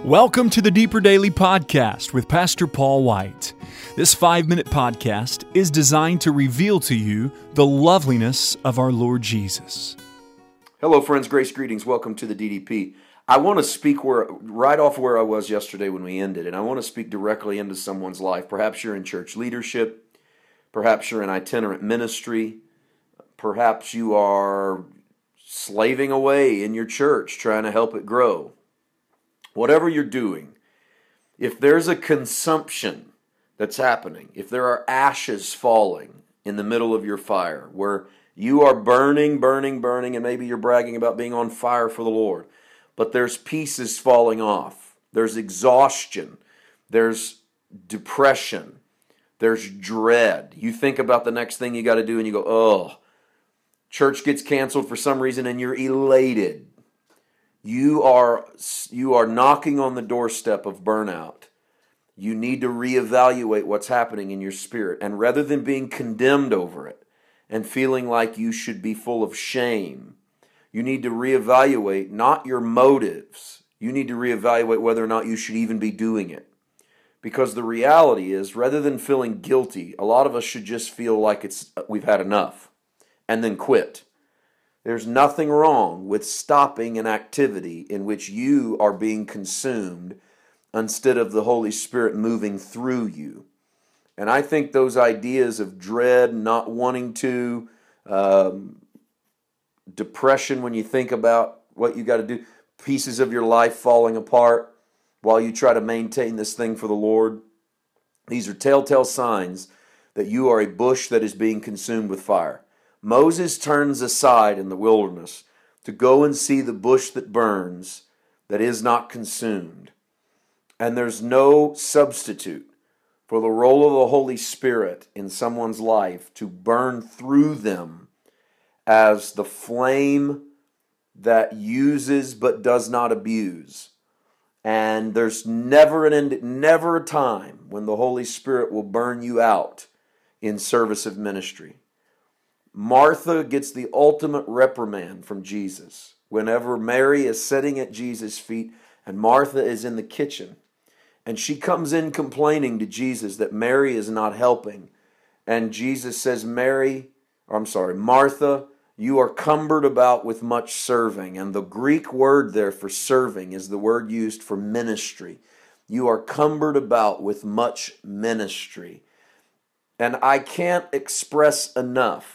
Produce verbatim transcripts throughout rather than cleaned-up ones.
Welcome to the Deeper Daily Podcast with Pastor Paul White. This five-minute podcast is designed to reveal to you the loveliness of our Lord Jesus. Hello friends, grace greetings, welcome to the D D P. I want to speak where, right off where I was yesterday when we ended, and I want to speak directly into someone's life. Perhaps you're in church leadership, perhaps you're in itinerant ministry, perhaps you are slaving away in your church trying to help it grow. Whatever you're doing, if there's a consumption that's happening, if there are ashes falling in the middle of your fire, where you are burning, burning, burning, and maybe you're bragging about being on fire for the Lord, but there's pieces falling off, there's exhaustion, there's depression, there's dread. You think about the next thing you got to do and you go, oh, church gets canceled for some reason and you're elated. You are you are knocking on the doorstep of burnout. You need to reevaluate what's happening in your spirit. And rather than being condemned over it and feeling like you should be full of shame, you need to reevaluate not your motives. You need to reevaluate whether or not you should even be doing it. Because the reality is, rather than feeling guilty, a lot of us should just feel like it's we've had enough and then quit. There's nothing wrong with stopping an activity in which you are being consumed instead of the Holy Spirit moving through you. And I think those ideas of dread, not wanting to, um, depression when you think about what you got to do, pieces of your life falling apart while you try to maintain this thing for the Lord, these are telltale signs that you are a bush that is being consumed with fire. Moses turns aside in the wilderness to go and see the bush that burns, that is not consumed. And there's no substitute for the role of the Holy Spirit in someone's life to burn through them as the flame that uses but does not abuse. And there's never an end, never a time when the Holy Spirit will burn you out in service of ministry. Martha gets the ultimate reprimand from Jesus whenever Mary is sitting at Jesus' feet and Martha is in the kitchen. And she comes in complaining to Jesus that Mary is not helping. And Jesus says, Mary, or I'm sorry, Martha, you are cumbered about with much serving. And the Greek word there for serving is the word used for ministry. You are cumbered about with much ministry. And I can't express enough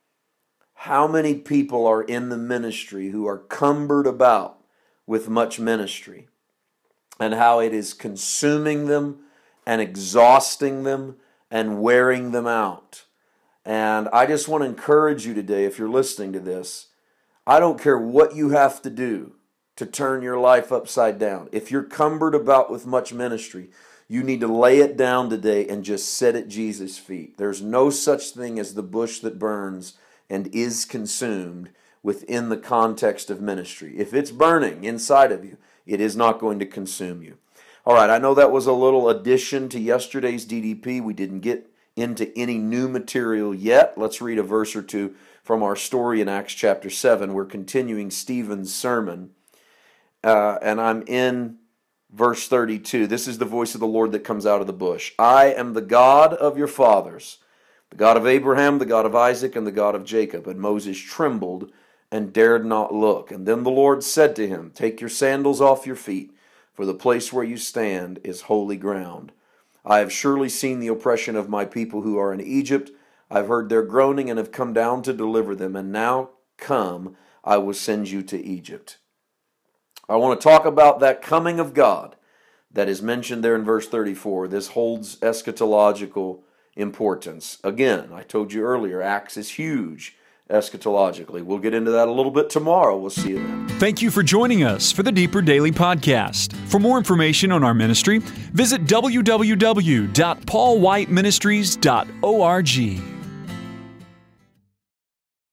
how many people are in the ministry who are cumbered about with much ministry, and how it is consuming them and exhausting them and wearing them out. And I just want to encourage you today, if you're listening to this, I don't care what you have to do to turn your life upside down. If you're cumbered about with much ministry, you need to lay it down today and just sit at Jesus' feet. There's no such thing as the bush that burns and is consumed within the context of ministry. If it's burning inside of you, it is not going to consume you. All right, I know that was a little addition to yesterday's D D P. We didn't get into any new material yet. Let's read a verse or two from our story in Acts chapter seven. We're continuing Stephen's sermon, uh, and I'm in verse thirty-two. This is the voice of the Lord that comes out of the bush. I am the God of your fathers, the God of Abraham, the God of Isaac, and the God of Jacob. And Moses trembled and dared not look. And then the Lord said to him, take your sandals off your feet, for the place where you stand is holy ground. I have surely seen the oppression of my people who are in Egypt. I've heard their groaning and have come down to deliver them. And now come, I will send you to Egypt. I want to talk about that coming of God that is mentioned there in verse thirty-four. This holds eschatological importance. Again, I told you earlier, Acts is huge eschatologically. We'll get into that a little bit tomorrow. We'll see you then. Thank you for joining us for the Deeper Daily Podcast. For more information on our ministry, visit w w w dot paul white ministries dot org.